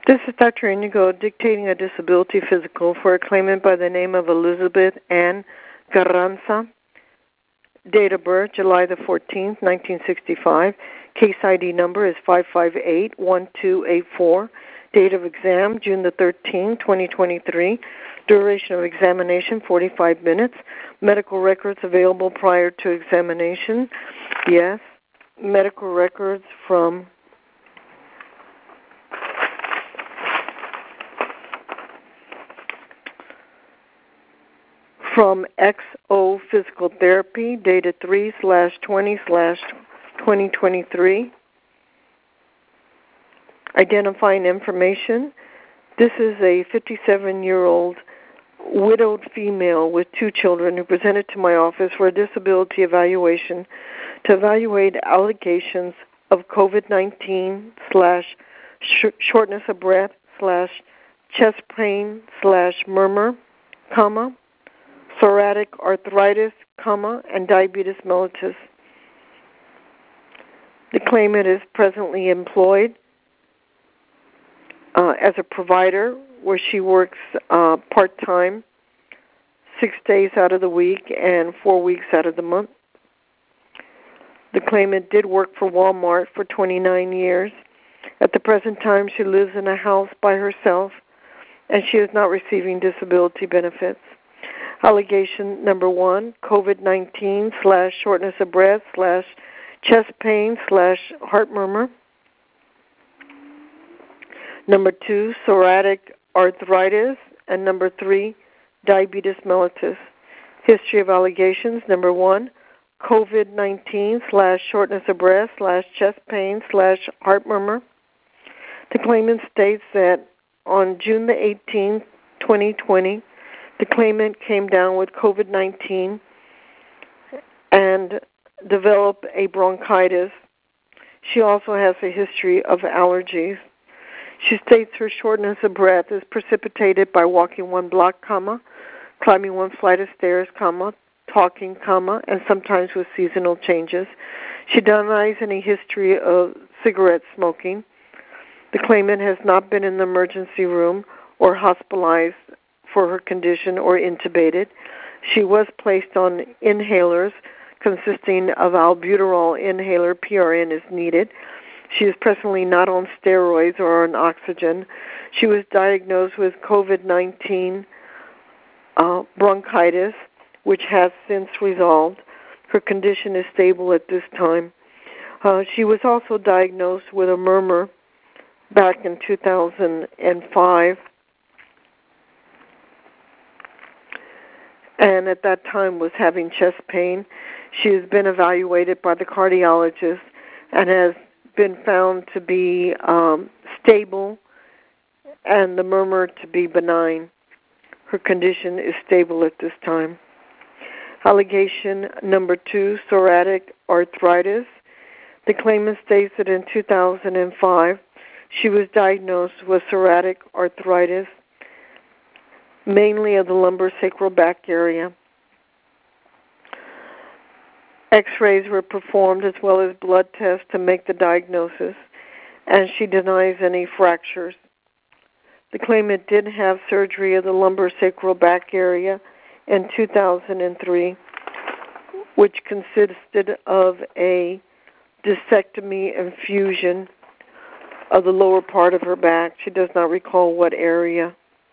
This is Dr. Inigo dictating a disability physical for a claimant by the name of Elizabeth Ann Carranza. Date of birth, July the 14th, 1965. Case ID number is 558-1284. Date of exam, June the 13th, 2023. Duration of examination, 45 minutes. Medical records available prior to examination. Yes. Medical records from XO Physical Therapy, dated 3/20/2023. Identifying information. This is a 57-year-old widowed female with 2 children who presented to my office for a disability evaluation to evaluate allegations of COVID-19 / shortness of breath / chest pain / murmur, psoriatic arthritis, and diabetes mellitus. The claimant is presently employed as a provider where she works part-time, 6 days out of the week and 4 weeks out of the month. The claimant did work for Walmart for 29 years. At the present time, she lives in a house by herself, and she is not receiving disability benefits. Allegation number 1, COVID-19 / shortness of breath / chest pain / heart murmur. Number 2, psoriatic arthritis. And number 3, diabetes mellitus. History of allegations. Number 1, COVID-19 / shortness of breath / chest pain / heart murmur. The claimant states that on June the 18th, 2020, the claimant came down with COVID-19 and developed a bronchitis. She also has a history of allergies. She states her shortness of breath is precipitated by walking 1 block, climbing 1 flight of stairs, talking, and sometimes with seasonal changes. She denies any history of cigarette smoking. The claimant has not been in the emergency room or hospitalized for her condition or intubated. She was placed on inhalers consisting of albuterol inhaler, PRN is needed. She is presently not on steroids or on oxygen. She was diagnosed with COVID-19 bronchitis, which has since resolved. Her condition is stable at this time. She was also diagnosed with a murmur back in 2005. And at that time was having chest pain. She has been evaluated by the cardiologist and has been found to be stable and the murmur to be benign. Her condition is stable at this time. Allegation number 2, psoriatic arthritis. The claimant states that in 2005 she was diagnosed with psoriatic arthritis, mainly of the lumbar sacral back area. X-rays were performed as well as blood tests to make the diagnosis, and she denies any fractures. The claimant did have surgery of the lumbar sacral back area in 2003, which consisted of a discectomy and fusion of the lower part of her back. She does not recall what area.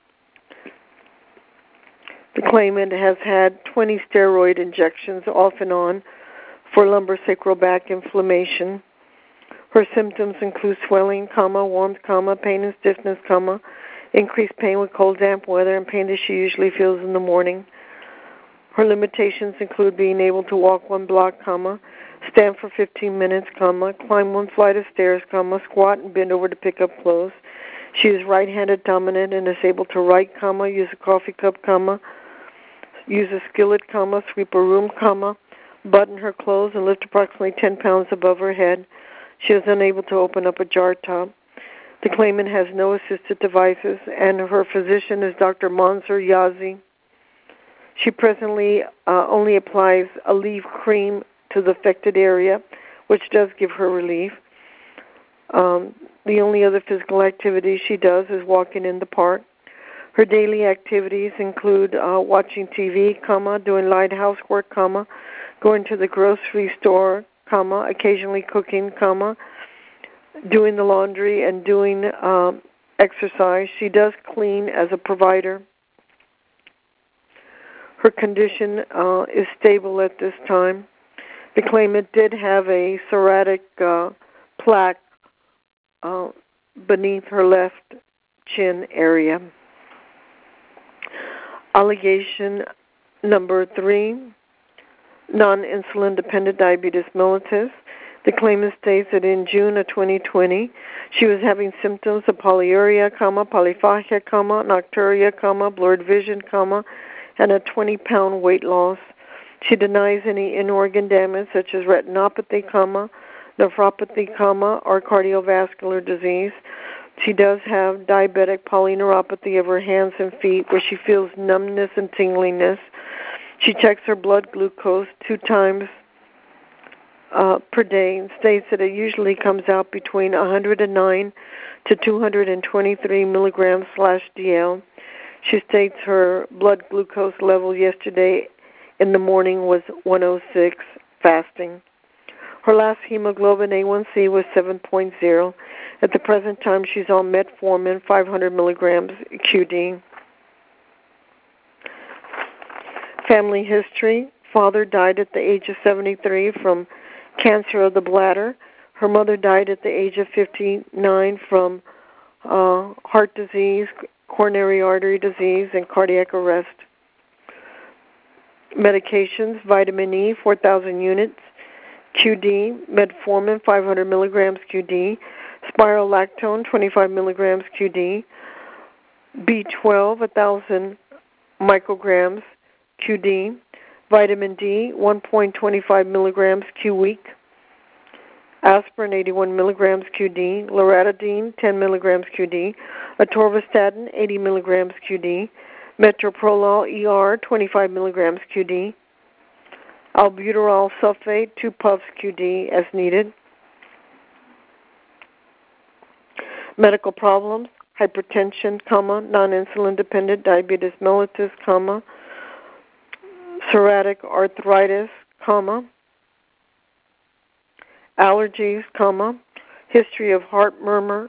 The claimant has had 20 steroid injections off and on for lumbar sacral back inflammation. Her symptoms include swelling, warmth, pain and stiffness, increased pain with cold, damp weather, and pain that she usually feels in the morning. Her limitations include being able to walk 1 block, stand for 15 minutes, climb 1 flight of stairs, squat and bend over to pick up clothes. She is right-handed dominant and is able to write, use a coffee cup, use a skillet, sweep a room, button her clothes and lift approximately 10 pounds above her head. She is unable to open up a jar top. The claimant has no assisted devices, and her physician is Dr. Mansour Yazi. She presently only applies Aleve cream to the affected area, which does give her relief. The only other physical activity she does is walking in the park. Her daily activities include watching TV, doing light housework, going to the grocery store, occasionally cooking, doing the laundry and doing exercise. She does clean as a provider. Her condition is stable at this time. The claimant did have a psoriatic plaque beneath her left chin area. Allegation number 3, non-insulin dependent diabetes mellitus. The claimant states that in June of 2020, she was having symptoms of polyuria, polyphagia, nocturia, blurred vision, and a 20-pound weight loss. She denies any in-organ damage such as retinopathy, nephropathy, or cardiovascular disease. She does have diabetic polyneuropathy of her hands and feet where she feels numbness and tingliness. She checks her blood glucose 2 times per day and states that it usually comes out between 109 to 223 milligrams/dl. She states her blood glucose level yesterday in the morning was 106 fasting. Her last hemoglobin A1C was 7.0. At the present time, she's on metformin, 500 milligrams QD. Family history. Father died at the age of 73 from cancer of the bladder. Her mother died at the age of 59 from heart disease, coronary artery disease, and cardiac arrest. Medications, vitamin E, 4,000 units. QD, metformin, 500 milligrams QD. Spirolactone, 25 milligrams QD. B12, 1,000 micrograms QD. Vitamin D, 1.25 milligrams Q week. Aspirin, 81 milligrams QD. Loratadine, 10 milligrams QD. Atorvastatin, 80 milligrams QD. Metoprolol ER, 25 milligrams QD. Albuterol sulfate, 2 puffs QD as needed. Medical problems, hypertension, non-insulin dependent diabetes mellitus, psoriatic arthritis, allergies, history of heart murmur,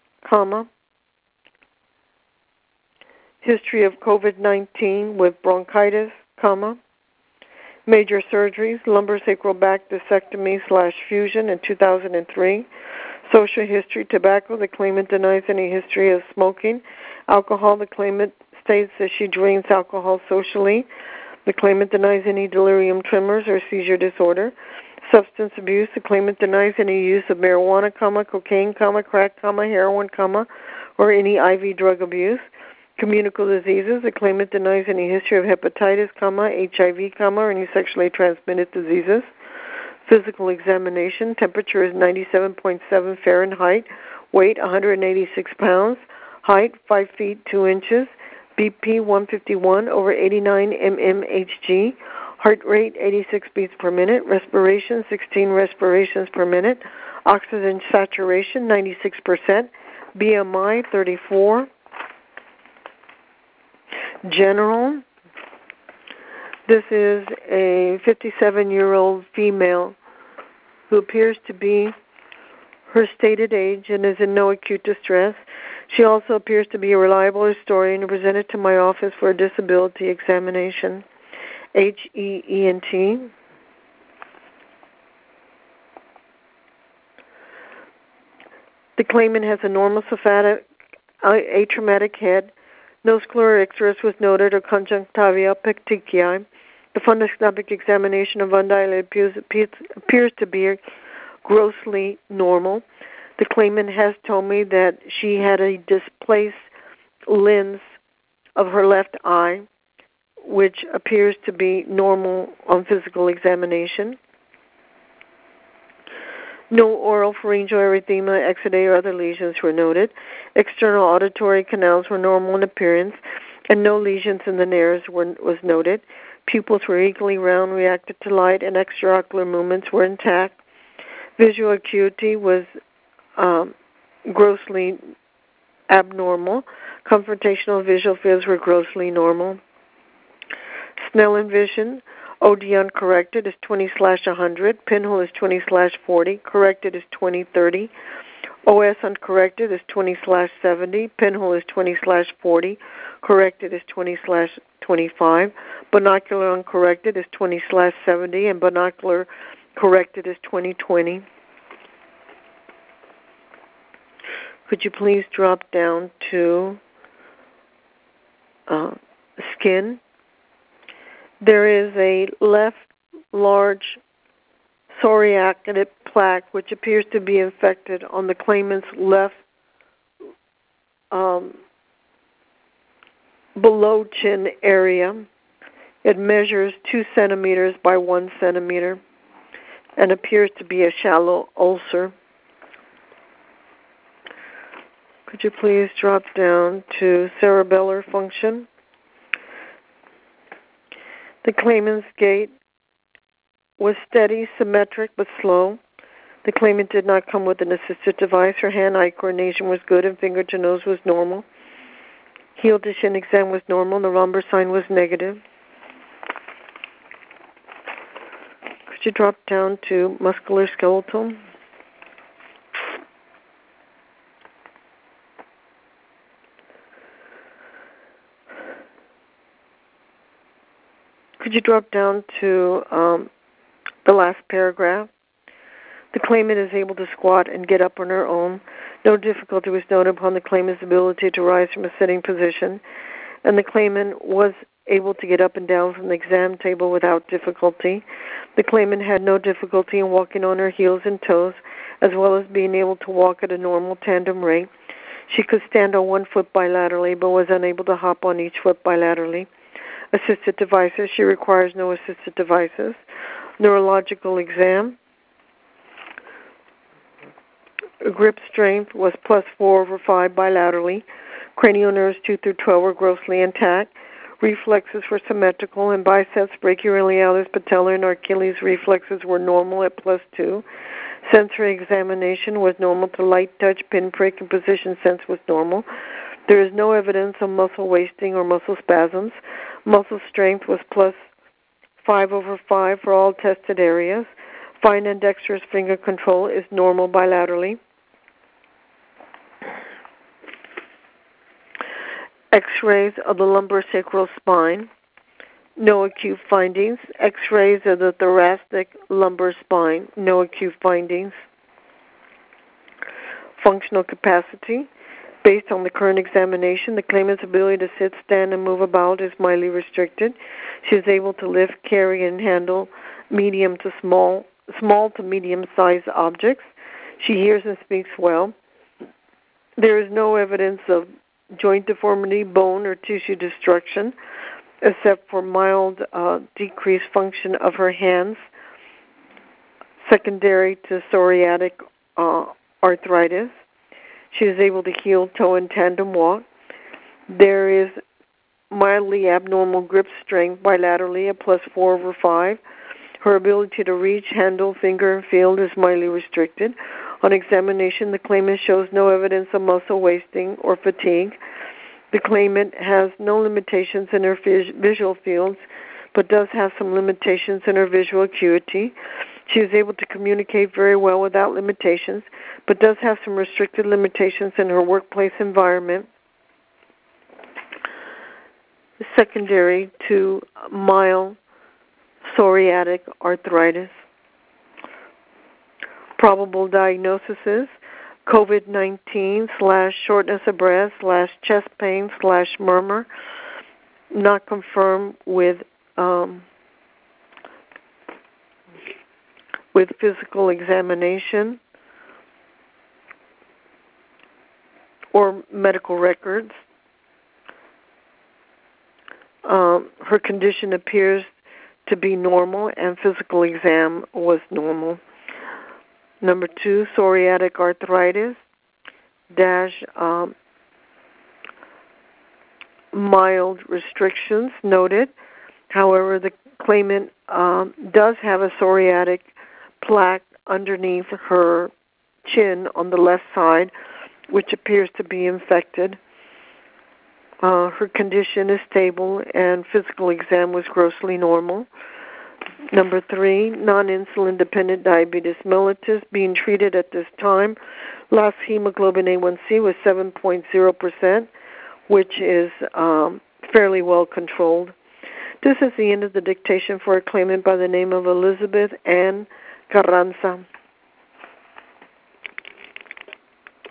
history of COVID-19 with bronchitis, major surgeries, lumbosacral back discectomy/fusion in 2003. Social history, tobacco. The claimant denies any history of smoking. Alcohol. The claimant states that she drinks alcohol socially. The claimant denies any delirium tremors or seizure disorder. Substance abuse. The claimant denies any use of marijuana, cocaine, crack, heroin, or any IV drug abuse. Communicable diseases. The claimant denies any history of hepatitis, HIV, or any sexually transmitted diseases. Physical examination. Temperature is 97.7 Fahrenheit. Weight 186 pounds. Height 5 feet 2 inches. BP 151 over 89 mmHg. Heart rate 86 beats per minute. Respiration 16 respirations per minute. Oxygen saturation 96%. BMI 34. General. This is a 57-year-old female who appears to be her stated age and is in no acute distress. She also appears to be a reliable historian and presented to my office for a disability examination. HEENT. The claimant has a normal cephalic atraumatic head. No sclericterus was noted or conjunctiva petechiae. The fundoscopic examination of undilated appears to be grossly normal. The claimant has told me that she had a displaced lens of her left eye, which appears to be normal on physical examination. No oral pharyngeal erythema, exudae, or other lesions were noted. External auditory canals were normal in appearance, and no lesions in the nares was noted. Pupils were equally round, reacted to light, and extraocular movements were intact. Visual acuity was grossly abnormal. Confrontational visual fields were grossly normal. Snellen vision, OD uncorrected is 20/100. Pinhole is 20/40. Corrected is 20/30. OS uncorrected is 20/70. Pinhole is 20/40. Corrected is 20/25. Binocular uncorrected is 20/70. And binocular corrected is 20/20. Could you please drop down to skin? There is a left large psoriatic plaque which appears to be infected on the claimant's left below chin area. It measures 2 centimeters by 1 centimeter and appears to be a shallow ulcer. Could you please drop down to cerebellar function? The claimant's gait was steady, symmetric, but slow. The claimant did not come with an assistive device. Her hand-eye coordination was good and finger to nose was normal. Heel to shin exam was normal. The lumbar sign was negative. Could you drop down to muscular skeletal? Could you drop down to the last paragraph? The claimant is able to squat and get up on her own. No difficulty was noted upon the claimant's ability to rise from a sitting position, and the claimant was able to get up and down from the exam table without difficulty. The claimant had no difficulty in walking on her heels and toes, as well as being able to walk at a normal tandem rate. She could stand on one foot bilaterally, but was unable to hop on each foot bilaterally. Assisted devices, she requires no assisted devices. Neurological exam. Grip strength was +4/5 bilaterally. Cranial nerves 2 through 12 were grossly intact. Reflexes were symmetrical, and biceps, brachioradialis, patellar, and Achilles reflexes were normal at +2. Sensory examination was normal to light touch, pinprick, and position sense was normal. There is no evidence of muscle wasting or muscle spasms. Muscle strength was +5/5 for all tested areas. Fine and dexterous finger control is normal bilaterally. X-rays of the lumbosacral spine, no acute findings. X-rays of the thoracic lumbar spine, no acute findings. Functional capacity. Based on the current examination, the claimant's ability to sit, stand, and move about is mildly restricted. She is able to lift, carry, and handle medium to small to medium-sized objects. She hears and speaks well. There is no evidence of joint deformity, bone, or tissue destruction, except for mild decreased function of her hands, secondary to psoriatic arthritis. She is able to heel, toe, and tandem walk. There is mildly abnormal grip strength bilaterally at +4/5. Her ability to reach, handle, finger, and feel is mildly restricted. On examination, the claimant shows no evidence of muscle wasting or fatigue. The claimant has no limitations in her visual fields, but does have some limitations in her visual acuity. She is able to communicate very well without limitations, but does have some restricted limitations in her workplace environment, secondary to mild psoriatic arthritis. Probable diagnoses: COVID-19/shortness of breath /chest pain /murmur, not confirmed with physical examination or medical records. Her condition appears to be normal, and physical exam was normal. Number 2, psoriatic arthritis mild restrictions noted. However, the claimant does have a psoriatic plaque underneath her chin on the left side, which appears to be infected. Her condition is stable and physical exam was grossly normal. Number 3, non-insulin dependent diabetes mellitus being treated at this time. Last hemoglobin A1C was 7.0%, which is fairly well controlled. This is the end of the dictation for a claimant by the name of Elizabeth Ann Carranza.